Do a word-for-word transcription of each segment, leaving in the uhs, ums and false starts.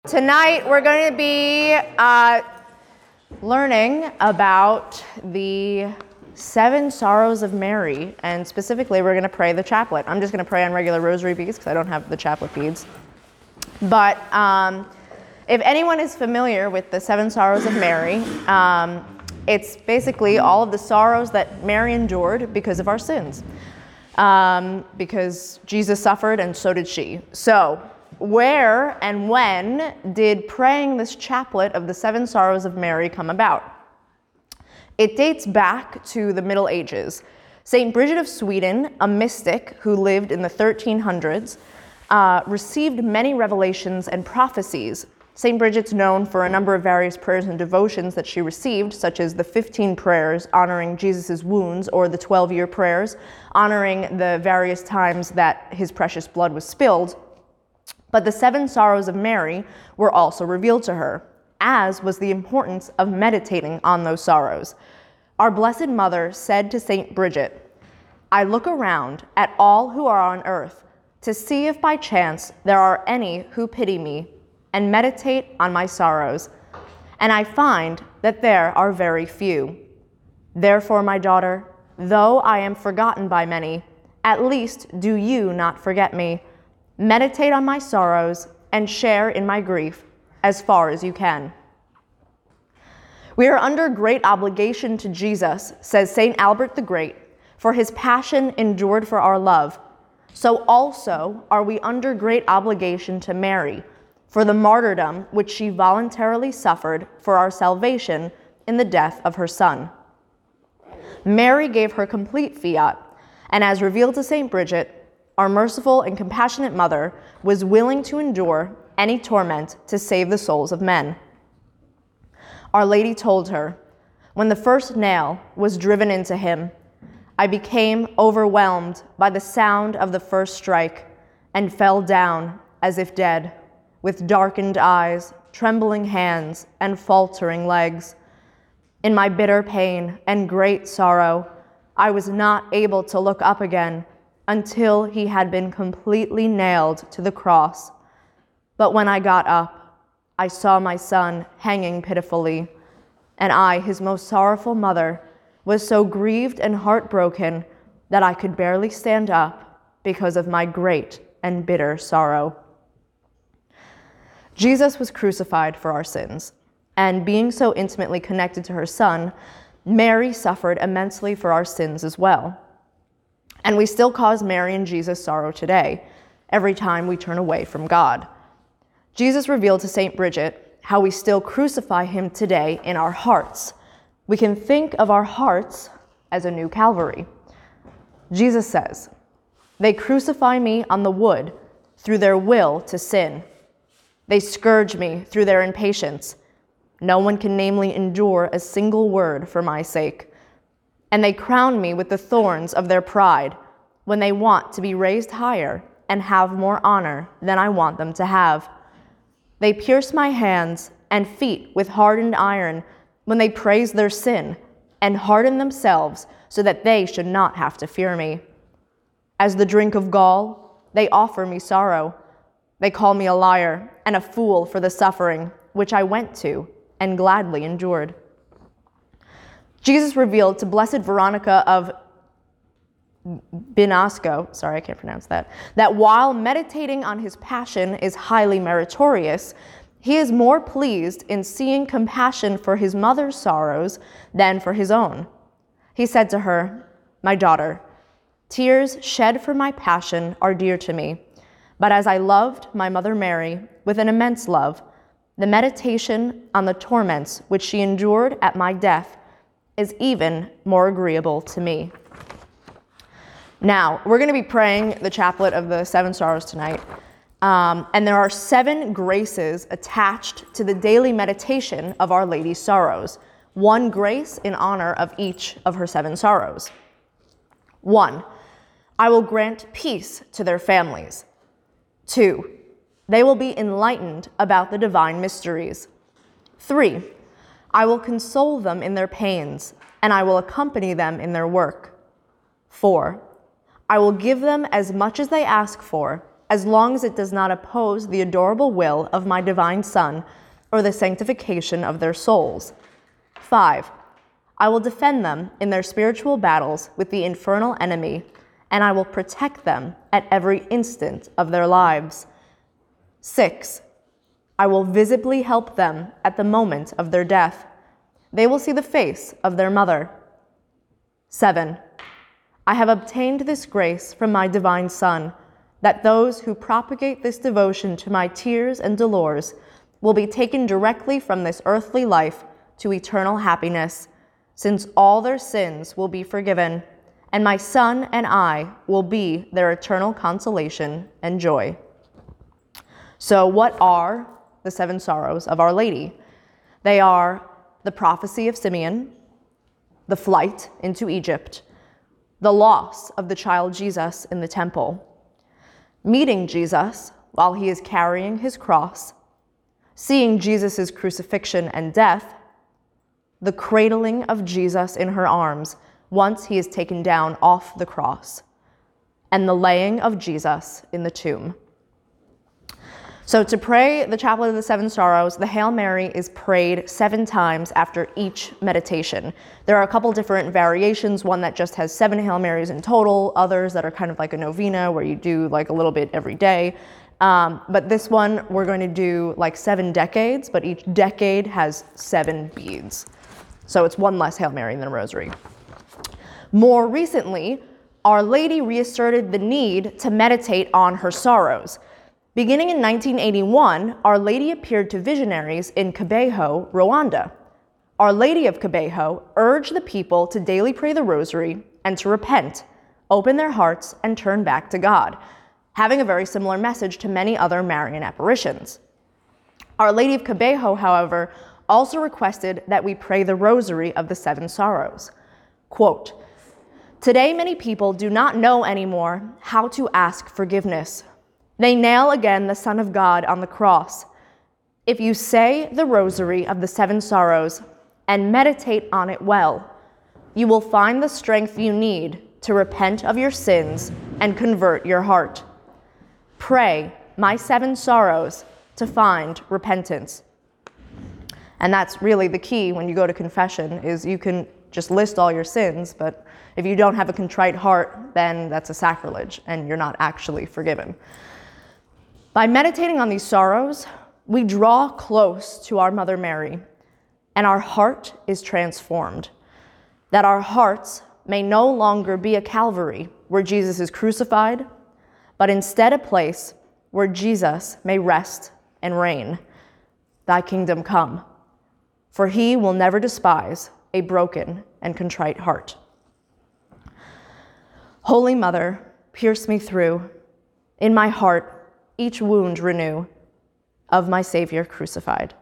Tonight we're going to be uh, learning about the seven sorrows of Mary, and specifically we're going to pray the chaplet. I'm just going to pray on regular rosary beads because I don't have the chaplet beads. But um, if anyone is familiar with the seven sorrows of Mary, um, it's basically all of the sorrows that Mary endured because of our sins. Um, because Jesus suffered and so did she. So where and when did praying this chaplet of the seven sorrows of Mary come about? It dates back to the Middle Ages. Saint Bridget of Sweden, a mystic who lived in the thirteen hundreds, uh, received many revelations and prophecies. Saint Bridget's known for a number of various prayers and devotions that she received, such as the fifteen prayers honoring Jesus' wounds, or the twelve-year prayers honoring the various times that his precious blood was spilled. But the seven sorrows of Mary were also revealed to her, as was the importance of meditating on those sorrows. Our Blessed Mother said to Saint Bridget, "I look around at all who are on earth to see if by chance there are any who pity me and meditate on my sorrows, and I find that there are very few. Therefore, my daughter, though I am forgotten by many, at least do you not forget me. Meditate on my sorrows and share in my grief as far as you can." We are under great obligation to Jesus, says Saint Albert the Great, for his passion endured for our love. So also are we under great obligation to Mary, for the martyrdom which she voluntarily suffered for our salvation in the death of her Son. Mary gave her complete fiat, and as revealed to Saint Bridget, our merciful and compassionate mother was willing to endure any torment to save the souls of men. Our Lady told her, "When the first nail was driven into him, I became overwhelmed by the sound of the first strike and fell down as if dead, with darkened eyes, trembling hands, and faltering legs. In my bitter pain and great sorrow, I was not able to look up again until he had been completely nailed to the cross. But when I got up, I saw my Son hanging pitifully, and I, his most sorrowful mother, was so grieved and heartbroken that I could barely stand up because of my great and bitter sorrow." Jesus was crucified for our sins, and being so intimately connected to her Son, Mary suffered immensely for our sins as well. And we still cause Mary and Jesus sorrow today, every time we turn away from God. Jesus revealed to Saint Bridget how we still crucify him today in our hearts. We can think of our hearts as a new Calvary. Jesus says, "They crucify me on the wood through their will to sin. They scourge me through their impatience. No one can namely endure a single word for my sake. And they crown me with the thorns of their pride when they want to be raised higher and have more honor than I want them to have. They pierce my hands and feet with hardened iron when they praise their sin and harden themselves so that they should not have to fear me. As the drink of gall, they offer me sorrow. They call me a liar and a fool for the suffering which I went to and gladly endured." Jesus revealed to Blessed Veronica of Binasco, sorry, I can't pronounce that, that while meditating on his passion is highly meritorious, he is more pleased in seeing compassion for his mother's sorrows than for his own. He said to her, "My daughter, tears shed for my passion are dear to me, but as I loved my mother Mary with an immense love, the meditation on the torments which she endured at my death is even more agreeable to me." Now, we're going to be praying the chaplet of the seven sorrows tonight, um, and there are seven graces attached to the daily meditation of Our Lady's sorrows, one grace in honor of each of her seven sorrows. One, I will grant peace to their families. Two, they will be enlightened about the divine mysteries. Three, I will console them in their pains, and I will accompany them in their work. Four, I will give them as much as they ask for, as long as it does not oppose the adorable will of my divine Son or the sanctification of their souls. Five, I will defend them in their spiritual battles with the infernal enemy, and I will protect them at every instant of their lives. Six, I will visibly help them at the moment of their death. They will see the face of their mother. Seven, I have obtained this grace from my divine Son, that those who propagate this devotion to my tears and dolors will be taken directly from this earthly life to eternal happiness, since all their sins will be forgiven, and my Son and I will be their eternal consolation and joy. So what are the seven sorrows of Our Lady? They are the prophecy of Simeon, the flight into Egypt, the loss of the child Jesus in the temple, meeting Jesus while he is carrying his cross, seeing Jesus' crucifixion and death, the cradling of Jesus in her arms once he is taken down off the cross, and the laying of Jesus in the tomb. So to pray the Chaplet of the Seven Sorrows, the Hail Mary is prayed seven times after each meditation. There are a couple different variations, one that just has seven Hail Marys in total, others that are kind of like a novena where you do like a little bit every day. Um, but this one, we're going to do like seven decades, but each decade has seven beads. So it's one less Hail Mary than a rosary. More recently, Our Lady reasserted the need to meditate on her sorrows. Beginning in nineteen eighty-one, Our Lady appeared to visionaries in Kibeho, Rwanda. Our Lady of Kibeho urged the people to daily pray the rosary and to repent, open their hearts, and turn back to God, having a very similar message to many other Marian apparitions. Our Lady of Kibeho, however, also requested that we pray the rosary of the seven sorrows. Quote, "Today many people do not know anymore how to ask forgiveness. They nail again the Son of God on the cross. If you say the rosary of the seven sorrows and meditate on it well, you will find the strength you need to repent of your sins and convert your heart. Pray my seven sorrows to find repentance." And that's really the key when you go to confession, is you can just list all your sins, but if you don't have a contrite heart, then that's a sacrilege and you're not actually forgiven. By meditating on these sorrows, we draw close to our Mother Mary, and our heart is transformed, that our hearts may no longer be a Calvary where Jesus is crucified, but instead a place where Jesus may rest and reign. Thy kingdom come, for he will never despise a broken and contrite heart. Holy Mother, pierce me through, in my heart each wound renew, of my Savior crucified.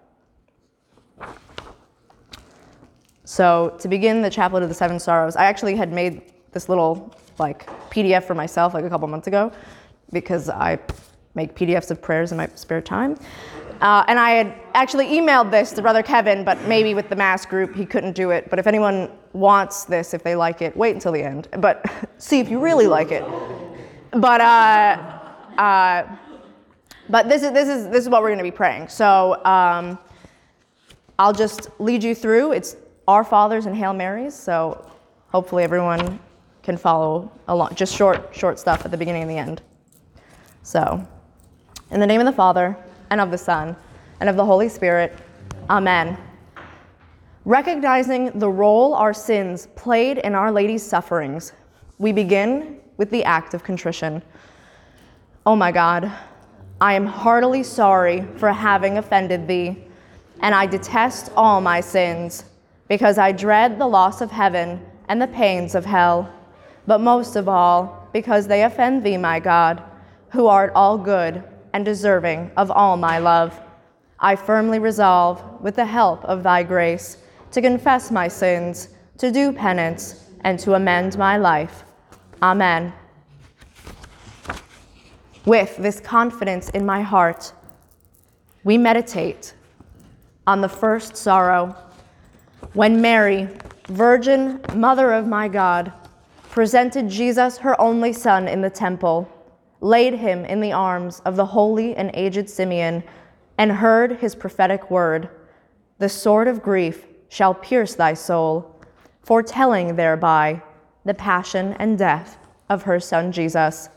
So to begin the Chaplet of the Seven Sorrows, I actually had made this little like P D F for myself like a couple months ago, because I make P D Fs of prayers in my spare time. Uh, and I had actually emailed this to Brother Kevin, but maybe with the mass group he couldn't do it. But if anyone wants this, if they like it, wait until the end. But see if you really like it. But uh, uh, But this is, this is, this is what we're going to be praying. So um, I'll just lead you through. It's Our Fathers and Hail Marys, so hopefully everyone can follow along. Just short, short stuff at the beginning and the end. So, in the name of the Father, and of the Son, and of the Holy Spirit, Amen. Recognizing the role our sins played in Our Lady's sufferings, we begin with the act of contrition. Oh my God, I am heartily sorry for having offended thee, and I detest all my sins, because I dread the loss of heaven and the pains of hell, but most of all, because they offend thee, my God, who art all good and deserving of all my love. I firmly resolve, with the help of thy grace, to confess my sins, to do penance, and to amend my life. Amen. With this confidence in my heart, we meditate on the first sorrow, when Mary, Virgin Mother of my God, presented Jesus, her only Son, in the temple, laid him in the arms of the holy and aged Simeon, and heard his prophetic word. The sword of grief shall pierce thy soul, foretelling thereby the passion and death of her Son Jesus.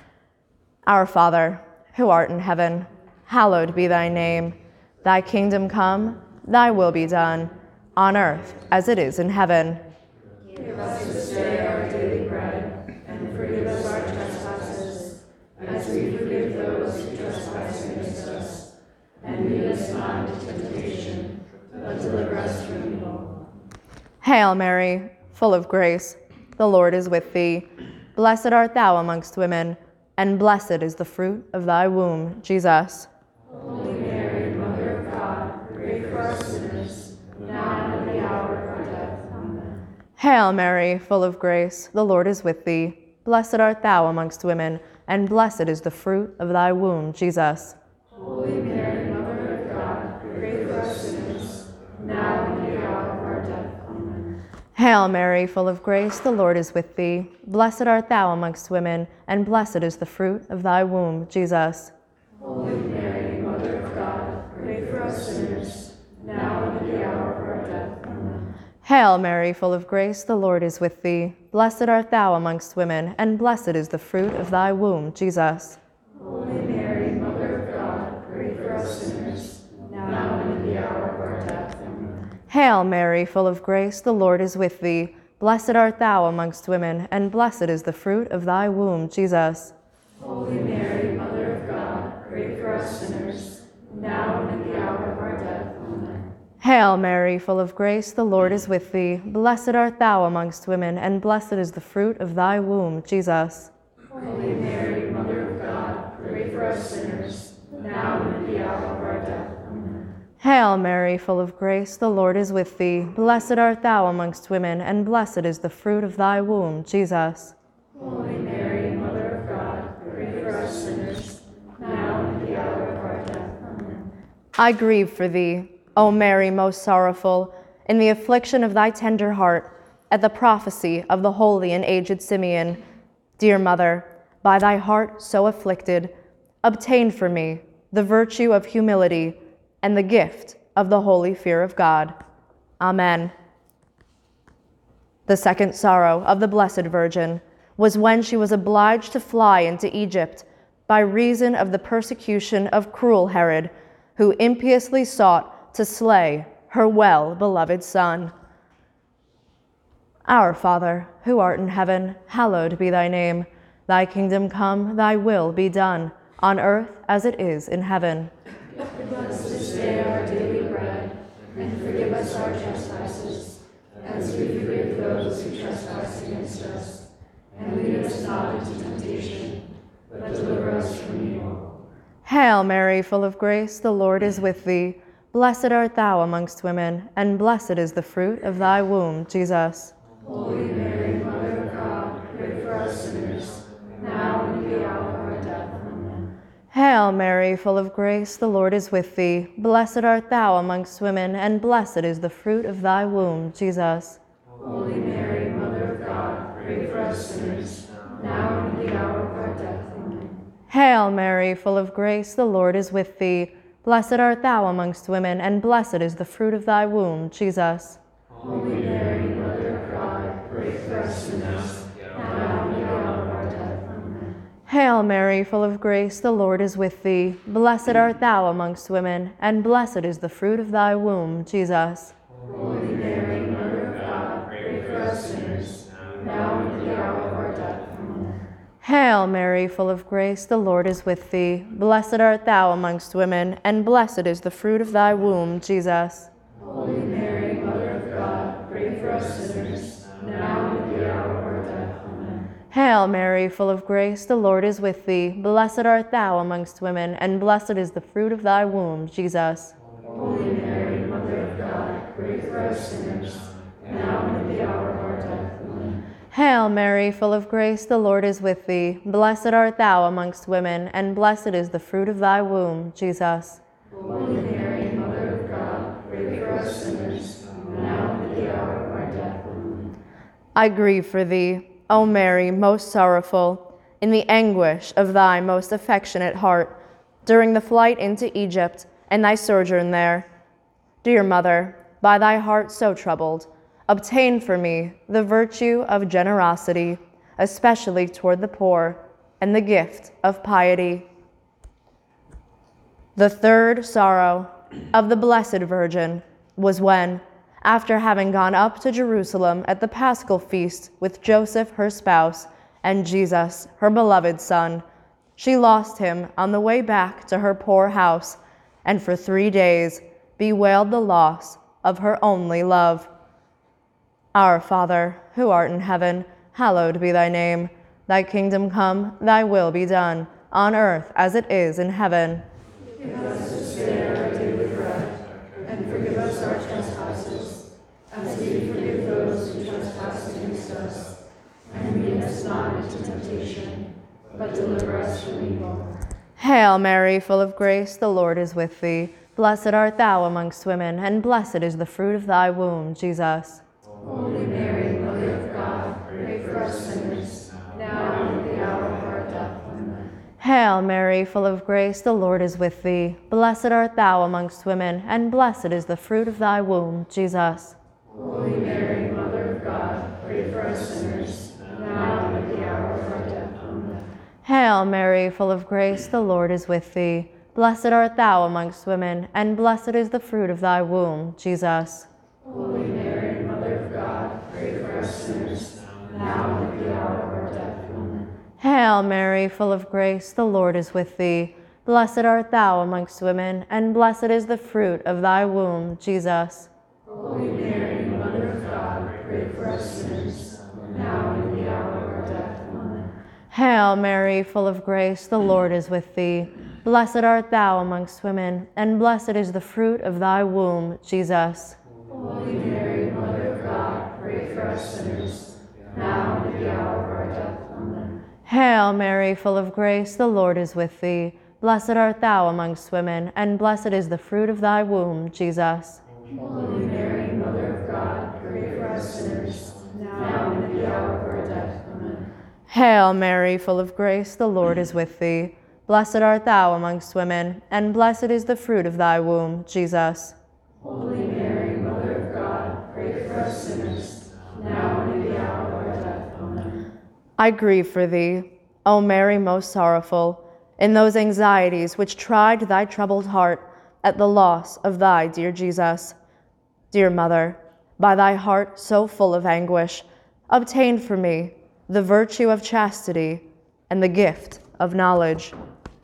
Our Father, who art in heaven, hallowed be thy name. Thy kingdom come, thy will be done, on earth as it is in heaven. Give us this day our daily bread, and forgive us our trespasses, as we forgive those who trespass against us. And lead us not into temptation, but deliver us from evil. Hail Mary, full of grace, the Lord is with thee. Blessed art thou amongst women, and blessed is the fruit of thy womb, Jesus. Holy Mary, Mother of God, pray for us sinners, now and at the hour of our death. Amen. Hail Mary, full of grace, the Lord is with thee. Blessed art thou amongst women, and blessed is the fruit of thy womb, Jesus. Holy Mary, Mother of God, pray for us sinners, now and at the hour of our death. Amen. Hail Mary, full of grace, the Lord is with thee. Blessed art thou amongst women, and blessed is the fruit of thy womb, Jesus. Holy Mary, Mother of God, pray for us sinners, now and at the hour of our death. Amen. Hail Mary, full of grace, the Lord is with thee. Blessed art thou amongst women, and blessed is the fruit of thy womb, Jesus. Holy Mary, Mother of God, pray for us sinners, now and at the hour of our death. Amen. Hail Mary, full of grace, the Lord is with thee. Blessed art thou amongst women, and blessed is the fruit of thy womb, Jesus. Holy Mary, Mother of God, pray for us sinners, now and at the hour of our death. Amen. Hail Mary, full of grace, the Lord is with thee. Blessed art thou amongst women, and blessed is the fruit of thy womb, Jesus. Holy Mary, Mother of God, pray for us sinners, now and at the hour of our death. Amen. Hail Mary, full of grace, the Lord is with thee. Blessed art thou amongst women, and blessed is the fruit of thy womb, Jesus. Holy Mary, Mother of God, pray for us sinners, now and at the hour of our death. Amen. I grieve for thee, O Mary, most sorrowful, in the affliction of thy tender heart, at the prophecy of the holy and aged Simeon. Dear Mother, by thy heart so afflicted, obtain for me the virtue of humility and the gift of the holy fear of God. Amen. The second sorrow of the Blessed Virgin was when she was obliged to fly into Egypt by reason of the persecution of cruel Herod, who impiously sought to slay her well-beloved Son. Our Father, who art in heaven, hallowed be thy name. Thy kingdom come, thy will be done, on earth as it is in heaven. Give us this day our daily bread, and forgive us our trespasses, as we forgive those who trespass against us. And lead us not into temptation, but deliver us from evil. Hail Mary, full of grace, the Lord is with thee. Blessed art thou amongst women, and blessed is the fruit of thy womb, Jesus. Holy Mary, Mother of God, pray for us sinners, now and at the hour of our death. Amen. Hail Mary, full of grace, the Lord is with thee. Blessed art thou amongst women, and blessed is the fruit of thy womb, Jesus. Holy Mary, Mother of God, pray for us sinners, now and at the hour of our death. Amen. Hail Mary, full of grace, the Lord is with thee. Blessed art thou amongst women, and blessed is the fruit of thy womb, Jesus. Holy Mary, Mother of God, pray for us sinners, now and at the hour of our death. Amen. Hail Mary, full of grace, the Lord is with thee. Blessed art thou amongst women, and blessed is the fruit of thy womb, Jesus. Holy Mary, Mother of God, pray for us sinners, now and at the hour of our death. Amen. Hail Mary, full of grace, the Lord is with thee. Blessed art thou amongst women, and blessed is the fruit of thy womb, Jesus. Holy Mary, Mother of God, pray for us sinners, now and at the hour of our death. Amen. Hail Mary, full of grace, the Lord is with thee. Blessed art thou amongst women, and blessed is the fruit of thy womb, Jesus. Holy Mary, Mother of God, pray for us sinners, now and at the hour of our death. Amen. Hail Mary, full of grace, the Lord is with thee. Blessed art thou amongst women, and blessed is the fruit of thy womb, Jesus. Holy Mary, Mother of God, pray for us sinners, now and at the hour of our death. Amen. I grieve for thee, O Mary, most sorrowful, in the anguish of thy most affectionate heart, during the flight into Egypt and thy sojourn there. Dear Mother, by thy heart so troubled, obtain for me the virtue of generosity, especially toward the poor, and the gift of piety. The third sorrow of the Blessed Virgin was when, after having gone up to Jerusalem at the Paschal feast with Joseph her spouse and Jesus her beloved Son, she lost him on the way back to her poor house, and for three days bewailed the loss of her only love. Our Father, who art in heaven, hallowed be thy name. Thy kingdom come, thy will be done, on earth as it is in heaven. Give us this day our daily bread, and forgive us our trespasses, as we forgive those who trespass against us. And lead us not into temptation, but deliver us from evil. Hail Mary, full of grace, the Lord is with thee. Blessed art thou amongst women, and blessed is the fruit of thy womb, Jesus. Holy Mary, Mother of God, pray for us sinners, now and at the hour of our death. Amen. Hail Mary, full of grace, the Lord is with thee. Blessed art thou amongst women, and blessed is the fruit of thy womb, Jesus. Holy Mary, Mother of God, pray for us sinners, now and at the hour of our death. Amen. Hail Mary, full of grace, the Lord is with thee. Blessed art thou amongst women, and blessed is the fruit of thy womb, Jesus. Holy Mary, Mother of God, pray for us sinners, now and at the hour of our death. Amen. Hail Mary, full of grace, the Lord is with thee. Blessed art thou amongst women, and blessed is the fruit of thy womb, Jesus. Holy Mary, Mother of God, pray for us sinners, now and at the hour of our death. Amen. Hail Mary, full of grace, the Lord is with thee. Blessed art thou amongst women, and blessed is the fruit of thy womb, Jesus. Holy Mary, Mother of God, pray for us sinners, now and at the hour of our death. Amen. Hail Mary, full of grace, the Lord is with thee. Blessed art thou amongst women, and blessed is the fruit of thy womb, Jesus. Holy Mary, Mother of God, pray for us sinners, now and at the hour of our death. Amen. Hail Mary, full of grace, the Lord is with thee. Blessed art thou amongst women, and blessed is the fruit of thy womb, Jesus. Holy Mary, Mother of God, pray for us sinners, now and at the hour of our death. Amen. I grieve for thee, O Mary most sorrowful, in those anxieties which tried thy troubled heart at the loss of thy dear Jesus. Dear Mother, by thy heart so full of anguish, obtain for me the virtue of chastity and the gift of knowledge.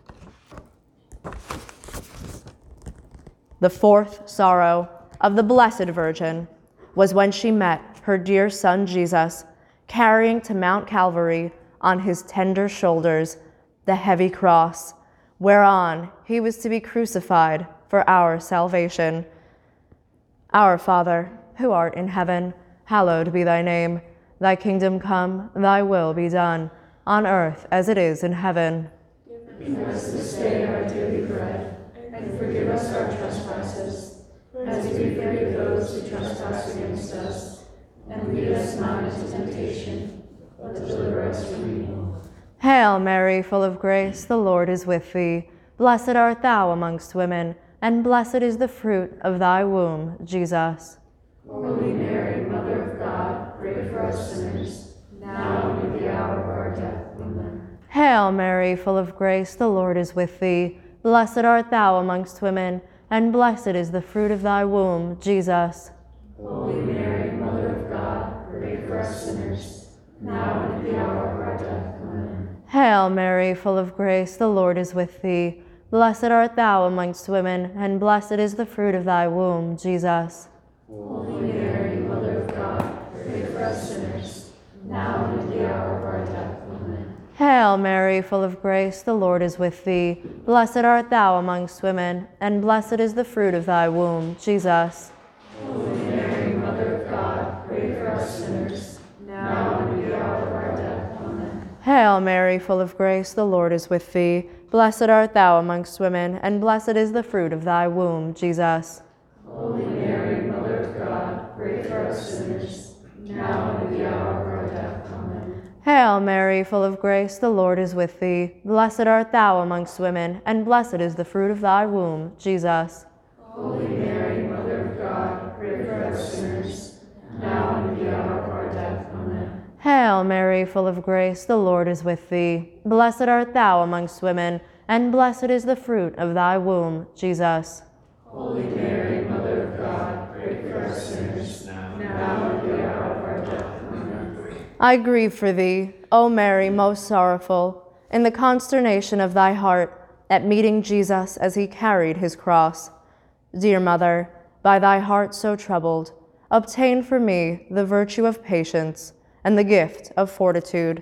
The fourth sorrow of the Blessed Virgin was when she met her dear Son Jesus, carrying to Mount Calvary on his tender shoulders the heavy cross, whereon he was to be crucified for our salvation. Our Father, who art in heaven, hallowed be thy name. Thy kingdom come, thy will be done, on earth as it is in heaven. Give us this day our daily bread, and forgive us our trespasses, as we forgive those who trespass against us. And lead us not into temptation, but deliver us from evil. Hail Mary, full of grace, the Lord is with thee. Blessed art thou amongst women, and blessed is the fruit of thy womb, Jesus. Holy Mary, Mother of God, pray for us sinners, now and at the hour of our death. Amen. Hail Mary, full of grace, the Lord is with thee. Blessed art thou amongst women, and blessed is the fruit of thy womb, Jesus. Holy Mary, Mother of God, pray for us sinners, now and at the hour of our death. Amen. Hail Mary, full of grace, the Lord is with thee. Blessed art thou amongst women, and blessed is the fruit of thy womb, Jesus. Holy Mary, Mother of God, pray for us sinners, now and at the hour of our death. Amen. Hail Mary, full of grace, the Lord is with thee. Blessed art thou amongst women, and blessed is the fruit of thy womb, Jesus. Holy Mary, Mother of God, pray for us sinners, now and at the hour of our death. Amen. Hail Mary, full of grace, the Lord is with thee. Blessed art thou amongst women, and blessed is the fruit of thy womb, Jesus. Holy Mary, Mother of God, pray for us sinners, now and at the hour of our death. Amen. Hail Mary, full of grace, the Lord is with thee. Blessed art thou amongst women, and blessed is the fruit of thy womb, Jesus. Holy Mary, Mother of God, pray for us sinners, now and at the hour of our death. Amen. Hail Mary, full of grace, the Lord is with thee. Blessed art thou amongst women, and blessed is the fruit of thy womb, Jesus. Holy Mary, Mother of God, pray for us sinners, now and at the hour of our death. Amen. I grieve for thee, O Mary, most sorrowful, in the consternation of thy heart, at meeting Jesus as he carried his cross. Dear Mother, by thy heart so troubled, obtain for me the virtue of patience and the gift of fortitude.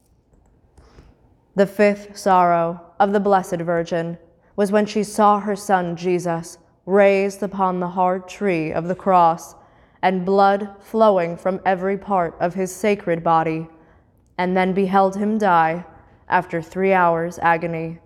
The fifth sorrow of the Blessed Virgin was when she saw her son Jesus raised upon the hard tree of the cross, and blood flowing from every part of his sacred body, and then beheld him die after three hours' agony.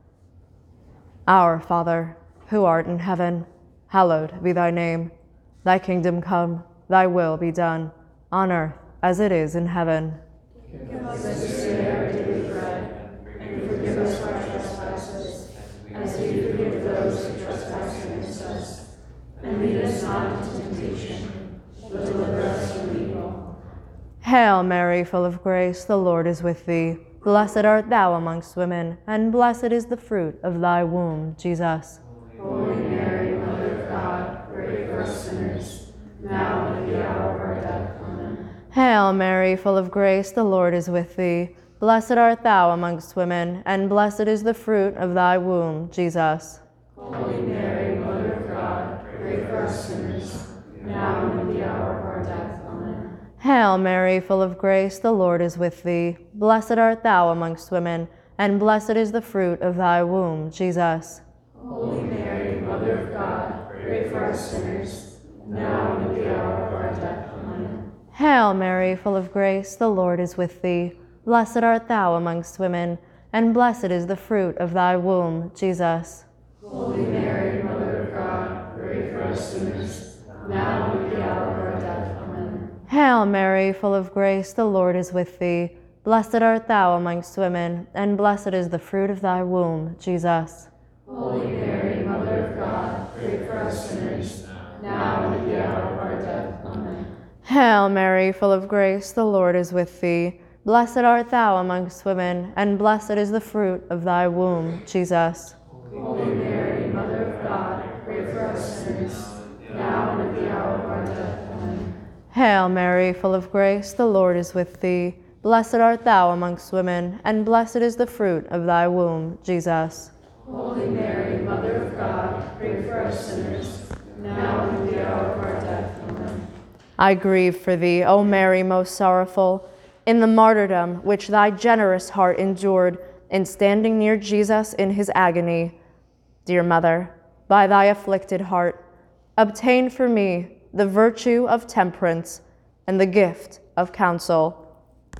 Our Father, who art in heaven, hallowed be thy name. Thy kingdom come, thy will be done, on earth as it is in heaven. Give us this day our daily bread, and forgive us our trespasses, as we forgive those who trespass against us. And lead us not into temptation, but deliver us from evil. Hail Mary, full of grace, the Lord is with thee. Blessed art thou amongst women, and blessed is the fruit of thy womb, Jesus. Holy Mary, Mother of God, pray for us sinners, now and at the hour of our death. Amen. Hail Mary, full of grace, the Lord is with thee. Blessed art thou amongst women, and blessed is the fruit of thy womb, Jesus. Holy Mary, Mother of God, pray for us sinners, now and at the hour of our death. Amen. Hail Mary, full of grace, the Lord is with thee. Blessed art thou amongst women, and blessed is the fruit of thy womb, Jesus. Holy Mary, Mother of God, pray for us sinners, now and at the hour of our death. Amen. Hail Mary, full of grace, the Lord is with thee. Blessed art thou amongst women, and blessed is the fruit of thy womb, Jesus. Holy Mary, Mother of God, pray for us sinners, now and at the hour of our death. Amen. Hail Mary, full of grace, the Lord is with thee. Blessed art thou amongst women, and blessed is the fruit of thy womb, Jesus. Holy Mary, Mother of God, pray for us sinners, now and at the hour of our death. Amen. Hail Mary, full of grace, the Lord is with thee. Blessed art thou amongst women, and blessed is the fruit of thy womb, Jesus. Holy Mary, Mother of God, pray for us sinners, now and at the hour of our death. Amen. Hail Mary, full of grace, the Lord is with thee. Blessed art thou amongst women, and blessed is the fruit of thy womb, Jesus. Holy Mary, Mother of God, pray for us sinners, now and at the hour of our death. Amen. I grieve for thee, O Mary, most sorrowful, in the martyrdom which thy generous heart endured in standing near Jesus in his agony. Dear Mother, by thy afflicted heart, obtain for me the virtue of temperance and the gift of counsel.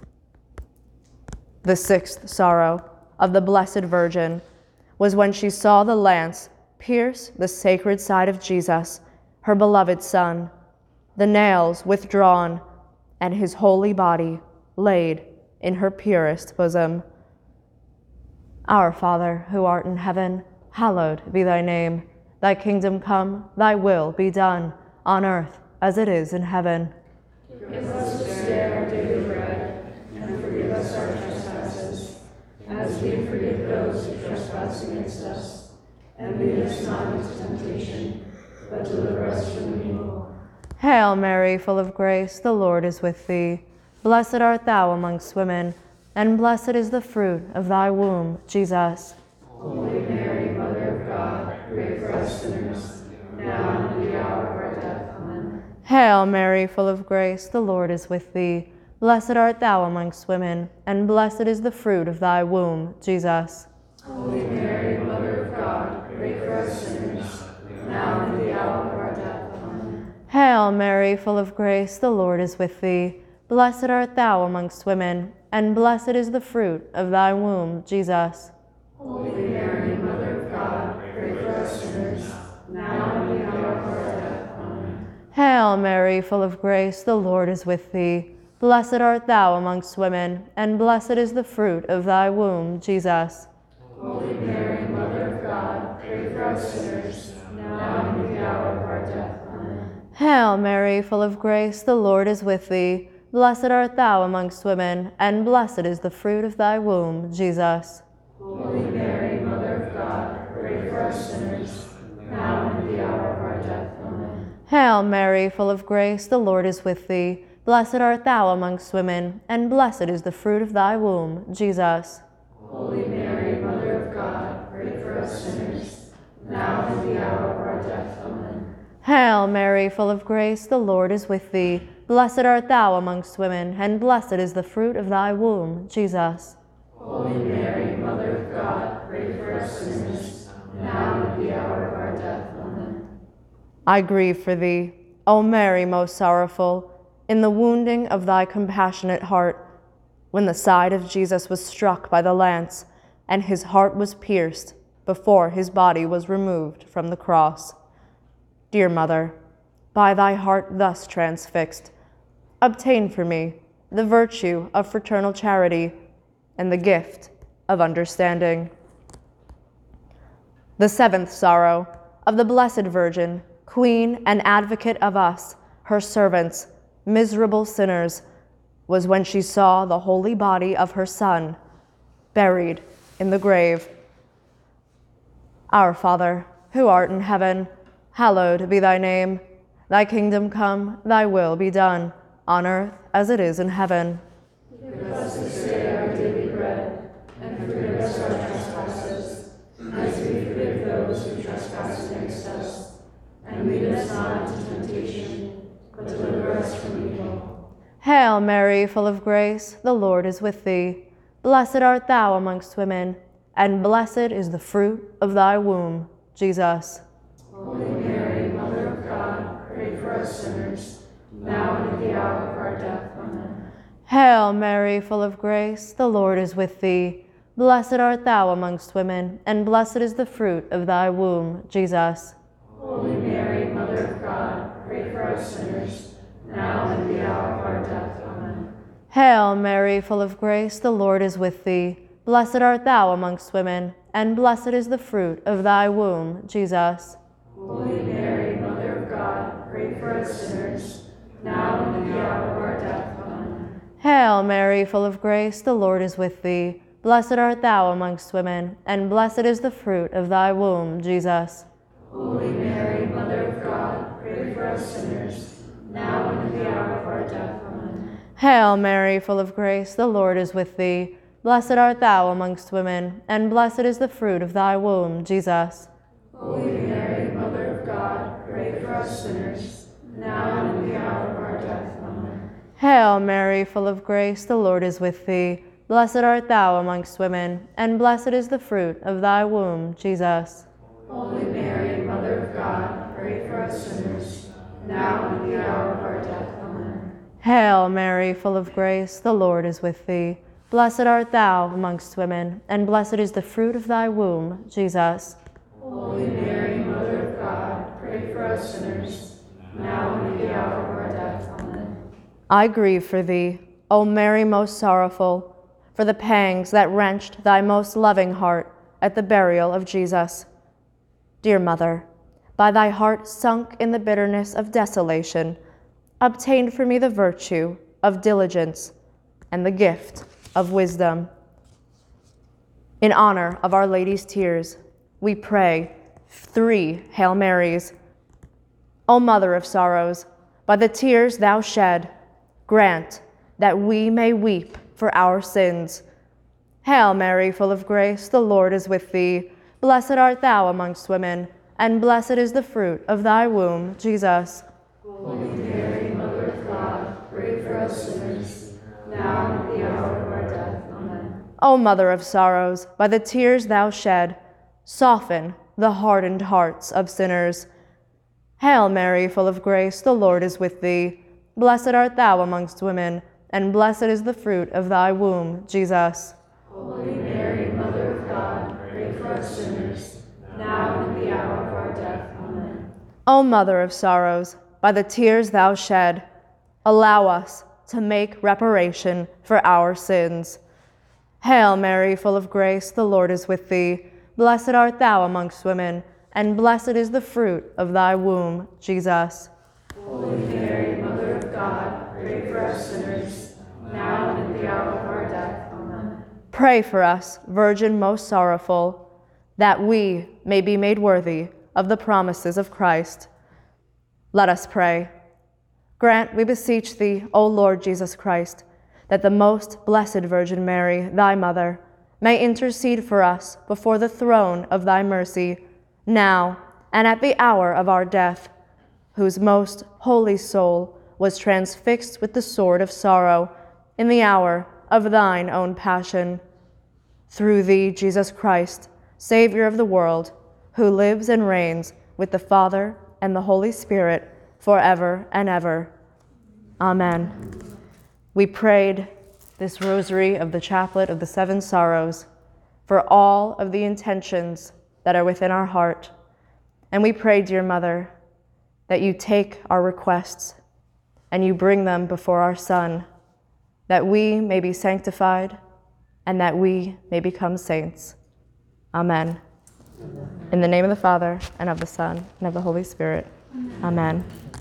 The sixth sorrow of the Blessed Virgin was when she saw the lance pierce the sacred side of Jesus, her beloved Son, the nails withdrawn, and his holy body laid in her purest bosom. Our Father, who art in heaven, hallowed be thy name. Thy kingdom come, thy will be done, on earth as it is in heaven. Give us this day our daily bread, and forgive us our trespasses, as we forgive those who trespass against us. And lead us not into temptation, but deliver us from evil. Hail Mary, full of grace, the Lord is with thee. Blessed art thou amongst women, and blessed is the fruit of thy womb, Jesus. Holy Mary, Mother of God, pray for us sinners, now and at the hour of our death. Amen. Hail Mary, full of grace, the Lord is with thee. Blessed art thou amongst women, and blessed is the fruit of thy womb, Jesus. Holy Mary, Mother of God, pray for us sinners, now and at the hour of our death. Amen. Hail Mary, full of grace, the Lord is with thee. Blessed art thou amongst women, and blessed is the fruit of thy womb, Jesus. Holy Mary, Mother of God, pray for us sinners, now and at the hour of our death. Amen. Hail Mary, full of grace, the Lord is with thee. Blessed art thou amongst women, and blessed is the fruit of thy womb, Jesus. Holy Mary, Mother of God, pray for us sinners, now and at the hour of our death. Amen. Hail Mary, full of grace, the Lord is with thee. Blessed art thou amongst women, and blessed is the fruit of thy womb, Jesus. Holy Mary, Mother of God, pray for us sinners, now and at the hour of our death. Amen. Hail Mary, full of grace, the Lord is with thee. Blessed art thou amongst women, and blessed is the fruit of thy womb, Jesus. Holy Mary, Mother of God, pray for us sinners, now and at the hour of our death. Amen. Hail Mary, full of grace, the Lord is with thee. Blessed art thou amongst women, and blessed is the fruit of thy womb, Jesus. Holy Mary, Mother of God, pray for us sinners, now and at the hour of our death. Amen. I grieve for thee, O Mary, most sorrowful, in the wounding of thy compassionate heart, when the side of Jesus was struck by the lance, and his heart was pierced before his body was removed from the cross. Dear Mother, by thy heart thus transfixed, obtain for me the virtue of fraternal charity and the gift of understanding. The seventh sorrow of the Blessed Virgin, Queen and Advocate of us, her servants, miserable sinners, was when she saw the holy body of her Son buried in the grave. Our Father, who art in heaven, hallowed be thy name. Thy kingdom come, thy will be done, on earth as it is in heaven. Give us this day our daily bread, and forgive us our trespasses, as we forgive those who trespass against us. And lead us not into temptation, but deliver us from evil. Hail Mary, full of grace, the Lord is with thee. Blessed art thou amongst women, and blessed is the fruit of thy womb, Jesus. Holy Mary, Mother of God, pray for us sinners, now and at the hour of our death. Amen. Hail Mary, full of grace, the Lord is with thee. Blessed art thou amongst women, and blessed is the fruit of thy womb, Jesus. Holy Mary, Mother of God, pray for us sinners, now and at the hour of our death. Amen. Hail Mary, full of grace, the Lord is with thee. Blessed art thou amongst women, and blessed is the fruit of thy womb, Jesus. Holy Mary, Mother of God, pray for us sinners, now and at the hour of our death. Amen. Hail Mary, full of grace, the Lord is with thee. Blessed art thou amongst women, and blessed is the fruit of thy womb, Jesus. Holy Mary, Mother of God, pray for us sinners, now and at the hour of our death. Amen. Hail Mary, full of grace, the Lord is with thee. Blessed art thou amongst women, and blessed is the fruit of thy womb, Jesus. Holy Mary, Mother of God, pray for us sinners, now and at the hour of our death. Amen. Hail Mary, full of grace, the Lord is with thee. Blessed art thou amongst women, and blessed is the fruit of thy womb, Jesus. Holy Mary, Mother of God, pray for us sinners, now and at the hour of our death. Amen. Hail Mary, full of grace, the Lord is with thee. Blessed art thou amongst women, and blessed is the fruit of thy womb, Jesus. Holy Mary, Mother of God, pray for us sinners, now and at the hour of our death. Amen. I grieve for thee, O Mary most sorrowful, for the pangs that wrenched thy most loving heart at the burial of Jesus. Dear Mother, by thy heart sunk in the bitterness of desolation, obtain for me the virtue of diligence and the gift of wisdom. In honor of Our Lady's tears, we pray three Hail Marys. O Mother of sorrows, by the tears thou shed, grant that we may weep for our sins. Hail Mary, full of grace, the Lord is with thee. Blessed art thou amongst women, and blessed is the fruit of thy womb, Jesus. Holy Mary, Mother of God, pray for us sinners, now and at the hour of our death. Amen. O Mother of sorrows, by the tears thou shed, soften the hardened hearts of sinners. Hail Mary, full of grace, the Lord is with thee. Blessed art thou amongst women, and blessed is the fruit of thy womb, Jesus. Holy Mary, Mother of God, pray for us sinners, now and at the hour of our death. Amen. O Mother of sorrows, by the tears thou shed, allow us to make reparation for our sins. Hail Mary, full of grace, the Lord is with thee. Blessed art thou amongst women, and blessed is the fruit of thy womb, Jesus. Holy Mary, Mother of God, pray for us sinners, now and at the hour of our death. Amen. Pray for us, Virgin most sorrowful, that we may be made worthy of the promises of Christ. Let us pray. Grant, we beseech thee, O Lord Jesus Christ, that the most blessed Virgin Mary, thy mother, may intercede for us before the throne of thy mercy, now and at the hour of our death, whose most holy soul was transfixed with the sword of sorrow in the hour of thine own passion. Through thee, Jesus Christ, Savior of the world, who lives and reigns with the Father and the Holy Spirit, forever and ever. Amen. We prayed this rosary of the Chaplet of the Seven Sorrows for all of the intentions that are within our heart. And we pray, dear Mother, that you take our requests and you bring them before our Son, that we may be sanctified and that we may become saints. Amen. Amen. In the name of the Father, and of the Son, and of the Holy Spirit. Amen. Amen.